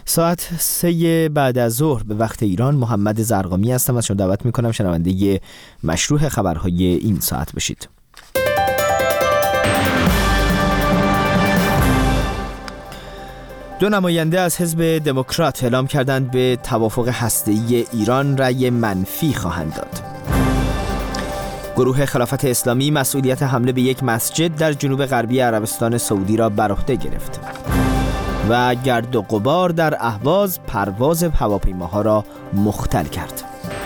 ساعت 3 بعد از ظهر به وقت ایران. محمد زرقامی هستم. از شما دعوت میکنم شنونده مشروح خبرهای این ساعت بشید. دو نماینده از حزب دموکرات اعلام کردند به توافق هسته‌ای ایران رأی منفی خواهند داد. گروه خلافت اسلامی مسئولیت حمله به یک مسجد در جنوب غربی عربستان سعودی را بر عهده گرفت. و گرد و غبار در اهواز پرواز هواپیماها را مختل کرد.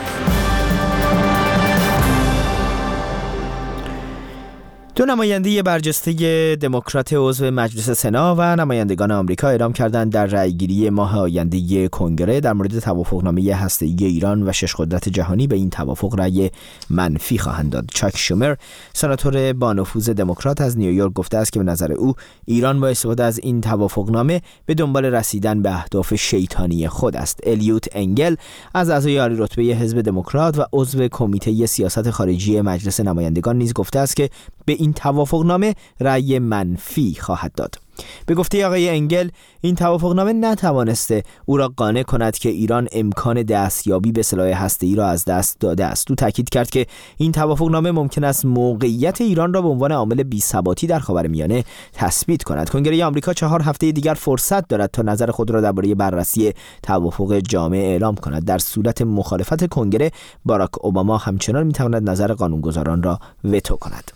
دو نماینده برجسته دموکرات عضو مجلس سنا و نمایندگان آمریکا اعلام کردند در رأیگیری ماه آینده کنگره در مورد توافقنامه هسته‌ای ایران و 6 قدرت جهانی به این توافق رأی منفی خواهند داد. چاک شومر، سناتور با نفوذ دموکرات از نیویورک، گفته است که به نظر او ایران با استفاده از این توافقنامه به دنبال رسیدن به اهداف شیطانی خود است. الیوت انگل از اعضای عالی رتبه حزب دموکرات و عضو کمیته سیاست خارجی مجلس نمایندگان نیز گفته است که به این توافقنامه رأی منفی خواهد داد. به گفته آقای انگل، این توافقنامه نتوانسته او را قانع کند که ایران امکان دستیابی به سلاح هسته‌ای را از دست داده است. او تاکید کرد که این توافقنامه ممکن است موقعیت ایران را به عنوان عامل بی‌ثباتی در خاورمیانه تثبیت کند. کنگره آمریکا 4 هفته دیگر فرصت دارد تا نظر خود را درباره بررسی توافق جامع اعلام کند. در صورت مخالفت کنگره، باراک اوباما همچنان می‌تواند نظر قانونگذاران را وتو کند.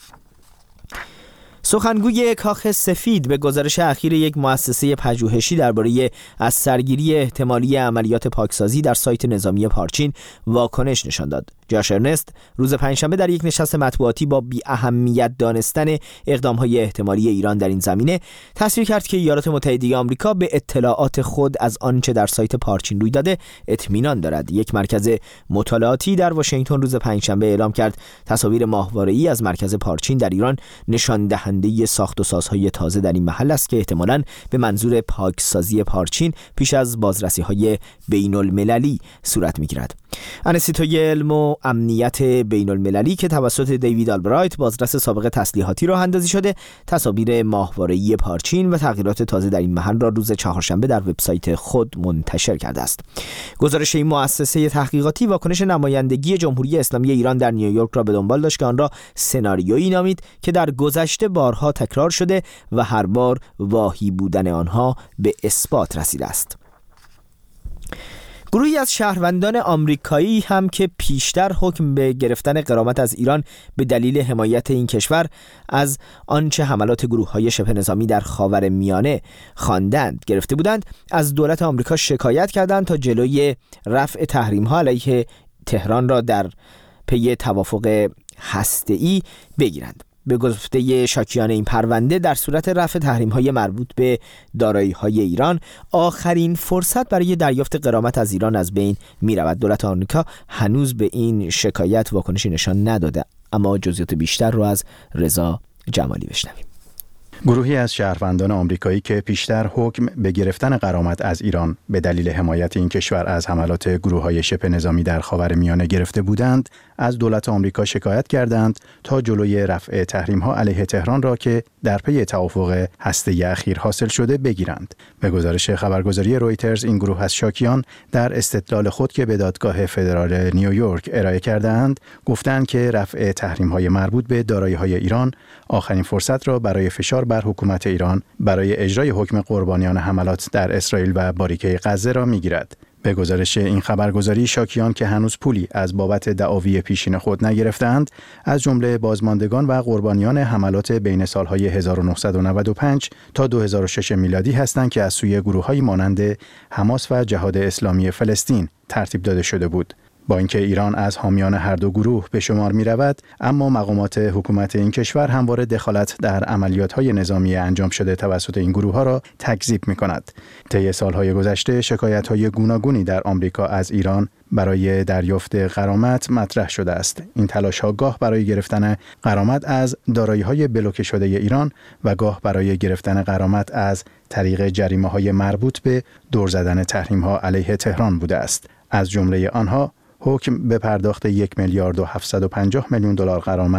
سخنگوی کاخ سفید به گزارش اخیر یک مؤسسه پژوهشی درباره از سرگیری احتمالی عملیات پاکسازی در سایت نظامی پارچین واکنش نشان داد. جاش ارنست روز پنجشنبه در یک نشست مطبوعاتی با بی اهمیت دانستن اقدام‌های احتمالی ایران در این زمینه تصریح کرد که ایالات متحده آمریکا به اطلاعات خود از آنچه در سایت پارچین روی داده اطمینان دارد. یک مرکز مطالعاتی در واشنگتن روز پنجشنبه اعلام کرد تصاویر ماهواره‌ای از مرکز پارچین در ایران نشان دهنده ساخت و سازهای تازه در این محل است که احتمالاً به منظور پاکسازی پارچین پیش از بازرسی‌های بین‌المللی صورت می‌گیرد. انستیتوی علم و امنیت بین‌المللی که توسط دیوید آلبرایت بازرس سابق تسلیحاتی راه اندازی شده، تصاویر ماهواره‌ای پارچین و تغییرات تازه در این محل را روز چهارشنبه در وبسایت خود منتشر کرده است. گزارش این مؤسسه تحقیقاتی واکنش نمایندگی جمهوری اسلامی ایران در نیویورک را به دنبال داشت که آن را سناریویی نامید که در گذشته بارها تکرار شده و هر بار واهی بودن آنها به اثبات رسیده است. گروهی از شهروندان آمریکایی هم که پیشتر حکم به گرفتن غرامت از ایران به دلیل حمایت این کشور از آنچه حملات گروه‌های شبه نظامی در خاورمیانه خواندند گرفته بودند، از دولت آمریکا شکایت کردند تا جلوی رفع تحریم‌ها علیه تهران را در پی توافق هسته‌ای بگیرند. به گفته شاکیان این پرونده، در صورت رفع تحریم‌های مربوط به دارایی‌های ایران، آخرین فرصت برای دریافت غرامت از ایران از بین می‌رود. دولت آمریکا هنوز به این شکایت واکنشی نشان نداده، اما جزئیات بیشتر رو از رضا جمالی بشنویم. گروهی از شهروندان آمریکایی که پیشتر حکم به گرفتن غرامت از ایران به دلیل حمایت این کشور از حملات گروه‌های شبه نظامی در خاورمیانه گرفته بودند، از دولت آمریکا شکایت کردند تا جلوی رفع تحریم‌ها علیه تهران را که در پی توافق هسته‌ای اخیر حاصل شده بگیرند. به گزارش خبرگزاری رویترز، این گروه از شاکیان در استدلال خود که به دادگاه فدرال نیویورک ارائه کردند، گفتند که رفع تحریم‌های مربوط به دارایی‌های ایران آخرین فرصت را برای فشار بر حکومت ایران برای اجرای حکم قربانیان حملات در اسرائیل و باریکه غزه را می‌گیرد. به گزارش این خبرگزاری، شاکیان که هنوز پولی از بابت دعاوی پیشین خود نگرفتند، از جمله بازماندگان و قربانیان حملات بین سالهای 1995 تا 2006 میلادی هستند که از سوی گروه‌های مانند حماس و جهاد اسلامی فلسطین ترتیب داده شده بود. با اینکه ایران از حامیان هر دو گروه به شمار می رود، اما مقامات حکومت این کشور همواره دخالت در عملیات‌های نظامی انجام شده توسط این گروه‌ها را تکذیب می کند. طی سالهای گذشته شکایت‌های گوناگونی در آمریکا از ایران برای دریافت غرامت مطرح شده است. این تلاش‌ها گاه برای گرفتن غرامت از دارایی‌های بلوکه شده ایران و گاه برای گرفتن غرامت از طریق جریمه‌های مربوط به دور زدن تحریم‌ها علیه تهران بوده است. از جمله آنها حکم به پرداخت 1 میلیارد و 750 میلیون دلار غرامت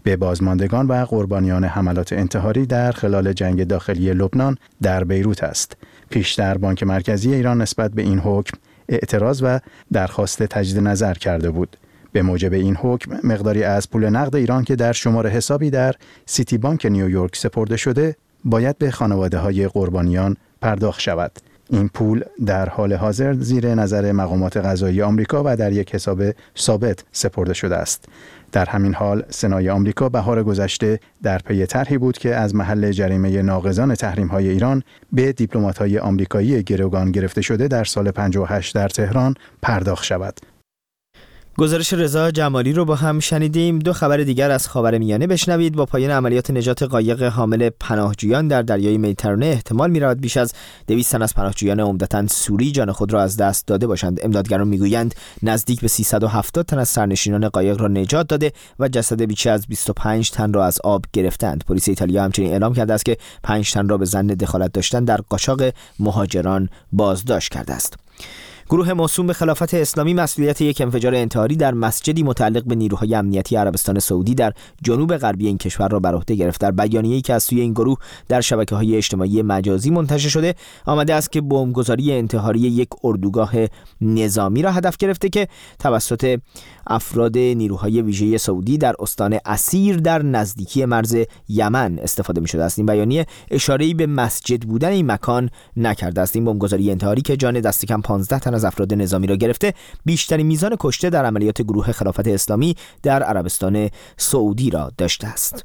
به بازماندگان و قربانیان حملات انتحاری در خلال جنگ داخلی لبنان در بیروت است. پیشتر بانک مرکزی ایران نسبت به این حکم اعتراض و درخواست تجدید نظر کرده بود. به موجب این حکم مقداری از پول نقد ایران که در شماره حسابی در سیتی بانک نیویورک سپرده شده باید به خانواده‌های قربانیان پرداخت شود. این پول در حال حاضر زیر نظر مقامات قضایی آمریکا و در یک حساب ثابت سپرده شده است. در همین حال سنای آمریکا بهار گذشته در پی طرحی بود که از محل جریمه ناقضان تحریم‌های ایران به دیپلمات‌های آمریکایی گروگان گرفته شده در سال 58 در تهران پرداخت شود. گزارش رضا جمالی رو با هم شنیدیم. دو خبر دیگر از خاورمیانه بشنوید. با پایان عملیات نجات قایق حامل پناهجویان در دریای مدیترانه احتمال می‌رود بیش از 200 تن از پناهجویان عمدتاً سوری جان خود را از دست داده باشند. امدادگران میگویند نزدیک به 370 تن از سرنشینان قایق را نجات داده و جسد بیش از 25 تن را از آب گرفتند. پلیس ایتالیا همچنین اعلام کرده است که 5 تن را به ظن دخالت داشتن در قاچاق مهاجران بازداشت کرده است. گروه موسوم به خلافت اسلامی مسئولیت یک انفجار انتحاری در مسجدی متعلق به نیروهای امنیتی عربستان سعودی در جنوب غربی این کشور را بر عهده گرفت. در بیانیه‌ای که از سوی این گروه در شبکه‌های اجتماعی مجازی منتشر شده آمده است که بمبگذاری انتحاری یک اردوگاه نظامی را هدف گرفته که توسط افراد نیروهای ویژه سعودی در استان اسیر در نزدیکی مرز یمن استفاده می‌شده است. این بیانیه اشاره‌ای به مسجد بودن این مکان نکرده است. این بمبگذاری انتحاری که جان دست کم 15 تن از افراد نظامی را گرفته بیشترین میزان کشته در عملیات گروه خلافت اسلامی در عربستان سعودی را داشته است.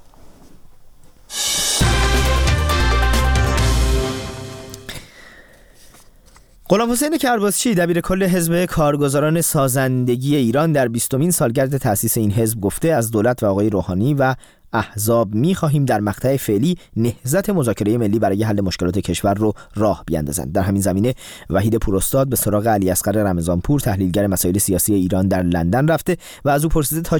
غلامحسین کرباسچی دبیرکل حزب کارگزاران سازندگی ایران در 20مین سالگرد تأسیس این حزب گفته از دولت و آقای روحانی و احزاب می‌خواهیم در مقطع فعلی نهضت مذاکره ملی برای حل مشکلات کشور رو راه بیاندازند. در همین زمینه وحید پوراستاد به سراغ علی اصغر رمضانپور تحلیلگر مسائل سیاسی ایران در لندن رفته و از او پرسیده تا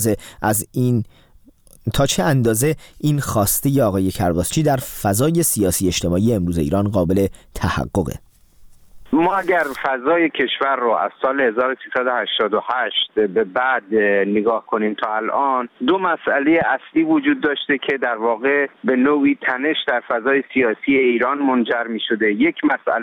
چه اندازه این خواسته آقای کرباسچی در فضای سیاسی اجتماعی امروز ایران قابل تحققه. ما اگر فضای کشور رو از سال 1388 به بعد نگاه کنیم تا الان، دو مسئله اصلی وجود داشته که در واقع به نوعی تنش در فضای سیاسی ایران منجر می شده. یک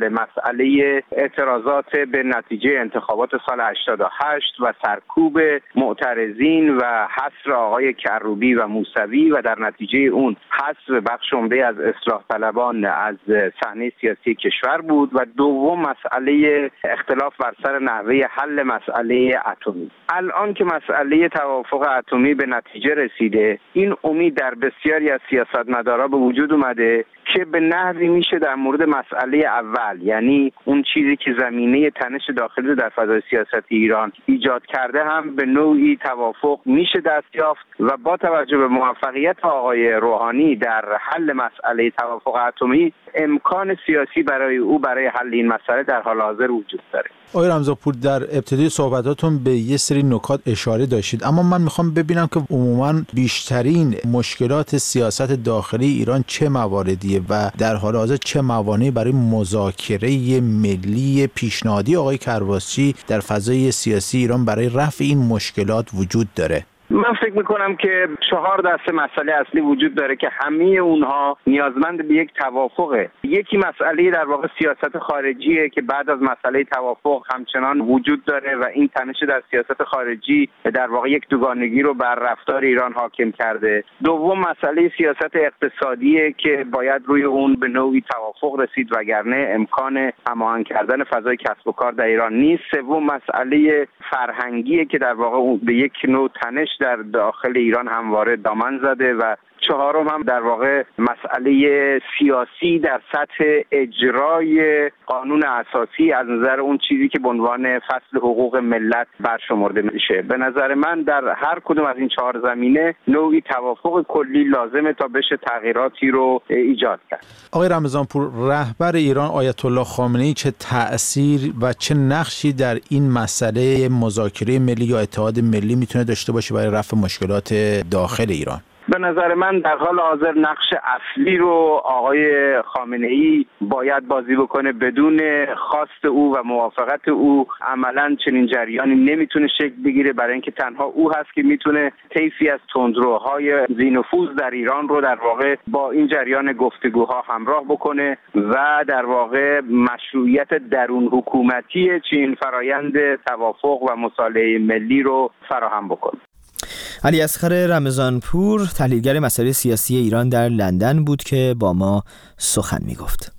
مسئله اعتراضات به نتیجه انتخابات سال 88 و سرکوب معترضین و حصر آقای کروبی و موسوی و در نتیجه اون حذف بخش عمده از اصلاح طلبان از صحنه سیاسی کشور بود و دوم مسئله اختلاف بر سر نحوه حل مسئله اتمی. الان که مسئله توافق اتمی به نتیجه رسیده، این امید در بسیاری از سیاستمدارا به وجود اومده که به نحوی میشه در مورد مسئله اول، یعنی اون چیزی که زمینه تنش داخلی رو در فضای سیاست ایران ایجاد کرده، هم به نوعی توافق میشه دست یافت و با توجه به موفقیت آقای روحانی در حل مسئله توافق اتمی، امکان سیاسی برای او برای حل این مسئله در حال حاضر وجود داره. آقای رمضانپور، در ابتدای صحبتاتون به یه سری نکات اشاره داشتید، اما من میخوام ببینم که عموماً بیشترین مشکلات سیاست داخلی ایران چه مواردیه و در حال حاضر چه موانعی برای مذاکره ملی پیشنهادی آقای کرباسچی در فضای سیاسی ایران برای رفع این مشکلات وجود داره؟ من فکر میکنم که 4 دسته مسئله اصلی وجود داره که همه اونها نیازمند به یک توافقه. یکی مسئله در واقع سیاست خارجیه که بعد از مسئله توافق همچنان وجود داره و این تنش در سیاست خارجی در واقع یک دوگانگی رو بر رفتار ایران حاکم کرده. دوم مسئله سیاست اقتصادیه که باید روی اون به نوعی توافق رسید وگرنه امکان هماهنگ کردن فضای کسب و کار در ایران نیست. سوم مسئله فرهنگیه که در واقع به یک نوع تنش در داخل ایران همواره دامن زده و چهارم هم در واقع مسئله سیاسی در سطح اجرای قانون اساسی از نظر اون چیزی که به عنوان فصل حقوق ملت برشمرده میشه. به نظر من در هر کدوم از این 4 زمینه نوعی توافق کلی لازمه تا بشه تغییراتی رو ایجاد کرد. آقای رمضانپور، رهبر ایران آیت الله خامنه‌ای چه تأثیر و چه نقشی در این مسئله مذاکره ملی یا اتحاد ملی میتونه داشته باشه برای رفع مشکلات داخل ایران؟ به نظر من در حال حاضر نقش اصلی رو آقای خامنه‌ای باید بازی بکنه. بدون خواست او و موافقت او عملاً چنین جریانی نمیتونه شکل بگیره، برای اینکه تنها او هست که میتونه طیفی از تندروهای ذی‌نفوذ در ایران رو در واقع با این جریان گفتگوها همراه بکنه و در واقع مشروعیت درون حکومتی چین فرایند توافق و مصالحه ملی رو فراهم بکنه. علی اصغر رمضانپور، تحلیلگر مسائل سیاسی ایران در لندن بود که با ما سخن میگفت.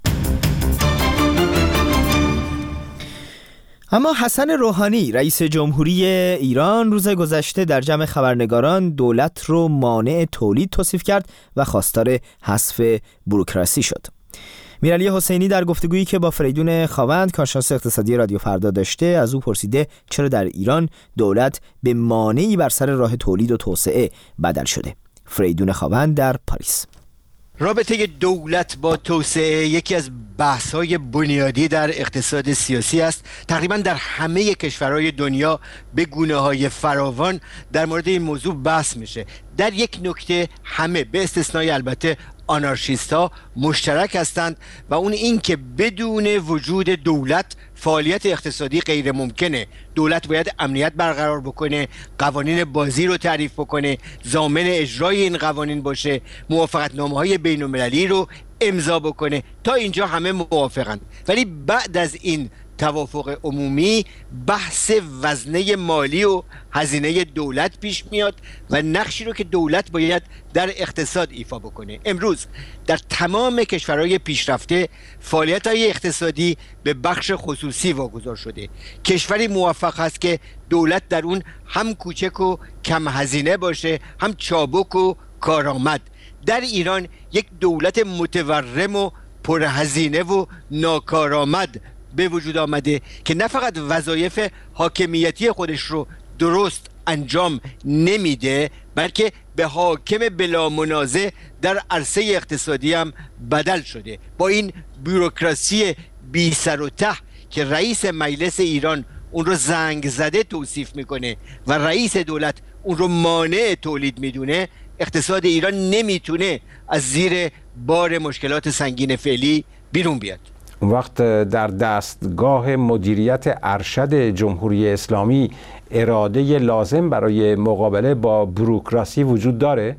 اما حسن روحانی رئیس جمهوری ایران روز گذشته در جمع خبرنگاران دولت رو مانع تولید توصیف کرد و خواستار حذف بوروکراسی شد. میرعلی حسینی در گفتگویی که با فریدون خاوند کارشناس اقتصادی رادیو فردا داشته از او پرسیده چرا در ایران دولت به مانعی بر سر راه تولید و توسعه بدل شده. فریدون خاوند در پاریس. رابطه دولت با توسعه یکی از بحث‌های بنیادی در اقتصاد سیاسی است. تقریباً در همه کشورهای دنیا به گونه‌های فراوان در مورد این موضوع بحث میشه. در یک نکته همه به استثنای البته آنارشیست‌ها مشترک هستند و اون این که بدون وجود دولت فعالیت اقتصادی غیر ممکنه. دولت باید امنیت برقرار بکنه، قوانین بازی رو تعریف بکنه، ضامن اجرای این قوانین باشه، موافقتنامه‌های بین‌المللی رو امضا بکنه. تا اینجا همه موافقند، ولی بعد از این توافق عمومی بحث وزنه مالی و هزینه دولت پیش میاد و نقشی رو که دولت باید در اقتصاد ایفا بکنه. امروز در تمام کشورهای پیشرفته فعالیت‌های اقتصادی به بخش خصوصی واگذار شده. کشوری موفق است که دولت در اون هم کوچک و کم هزینه باشه، هم چابک و کارآمد. در ایران یک دولت متورم و پرهزینه و ناکارآمد به وجود آمده که نه فقط وظایف حاکمیتی خودش رو درست انجام نمیده، بلکه به حاکم بلا منازع در عرصه اقتصادی هم بدل شده. با این بوروکراسی بی سر و ته که رئیس مجلس ایران اون رو زنگ زده توصیف میکنه و رئیس دولت اون رو مانع تولید میدونه، اقتصاد ایران نمیتونه از زیر بار مشکلات سنگین فعلی بیرون بیاد. وقت در دستگاه مدیریت ارشد جمهوری اسلامی اراده لازم برای مقابله با بوروکراسی وجود داره؟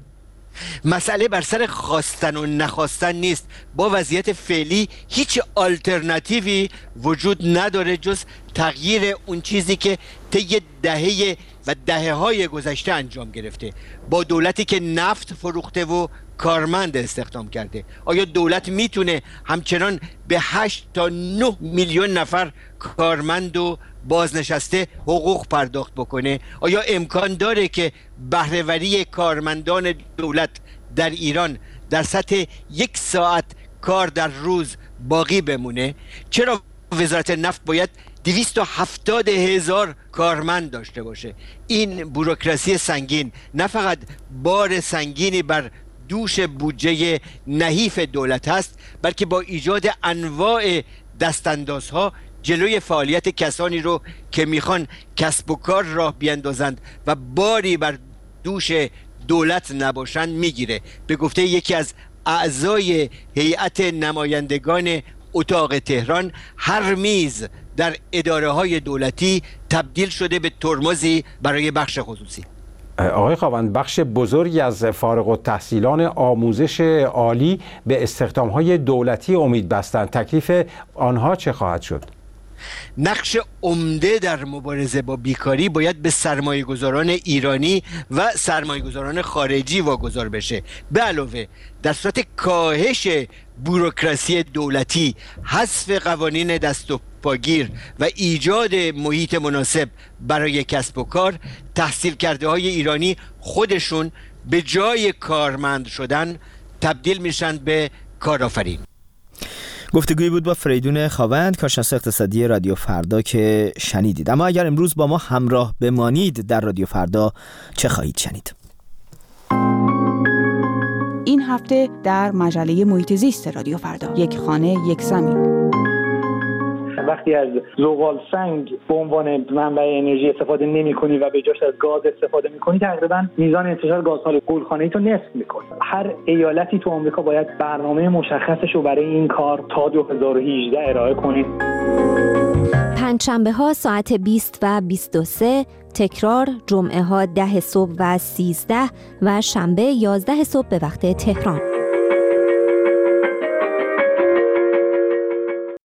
مسئله بر سر خواستن و نخواستن نیست. با وضعیت فعلی هیچ آلترناتیوی وجود نداره جز تغییر اون چیزی که طی دهه و دهه‌های گذشته انجام گرفته. با دولتی که نفت فروخته و کارمند استخدام کرده، آیا دولت میتونه همچنان به 8 تا 9 میلیون نفر کارمند و بازنشسته حقوق پرداخت بکنه؟ آیا امکان داره که بهره‌وری کارمندان دولت در ایران در سطح 1 ساعت کار در روز باقی بمونه؟ چرا وزارت نفت باید 270,000 کارمند داشته باشه؟ این بوروکراسی سنگین نه فقط بار سنگینی بر دوش بودجه نحیف دولت هست، بلکه با ایجاد انواع دستاندازها جلوی فعالیت کسانی رو که میخوان کسب و کار راه بیندازند و باری بر دوش دولت نباشند میگیره. به گفته یکی از اعضای هیئت نمایندگان اتاق تهران، هر میز در اداره های دولتی تبدیل شده به ترمزی برای بخش خصوصی. آقای خاوند، بخش بزرگی از فارغ التحصیلان آموزش عالی به استخدام‌های دولتی امید بستند. تکلیف آنها چه خواهد شد؟ نقش عمده در مبارزه با بیکاری باید به سرمایه‌گذاران ایرانی و سرمایه‌گذاران خارجی واگذار بشه. به علاوه در صورت کاهش بوروکراسی دولتی، حذف قوانین دست و پاگیر و ایجاد محیط مناسب برای کسب و کار، تحصیل کرده های ایرانی خودشون به جای کارمند شدن تبدیل میشن به کارآفرین. گفتگویی بود با فریدون خاوند، کارشناس اقتصادی رادیو فردا که شنیدید. اما اگر امروز با ما همراه بمانید در رادیو فردا چه خواهید شنید؟ این هفته در مجله محیط زیست رادیو فردا، یک خانه یک زمین. وقتی از زغال سنگ به عنوان منبع انرژی استفاده نمی‌کنی و به جاش از گاز استفاده می‌کنی، تقریباً میزان انتشار گازهای گلخانه‌ای تو نصف می‌کنی. هر ایالتی تو آمریکا باید برنامه مشخصش رو برای این کار تا 2018 ارائه کنه. پنجشنبه‌ها ساعت 20 و 23، تکرار جمعه‌ها 10 صبح و 13 و شنبه 11 صبح به وقت تهران.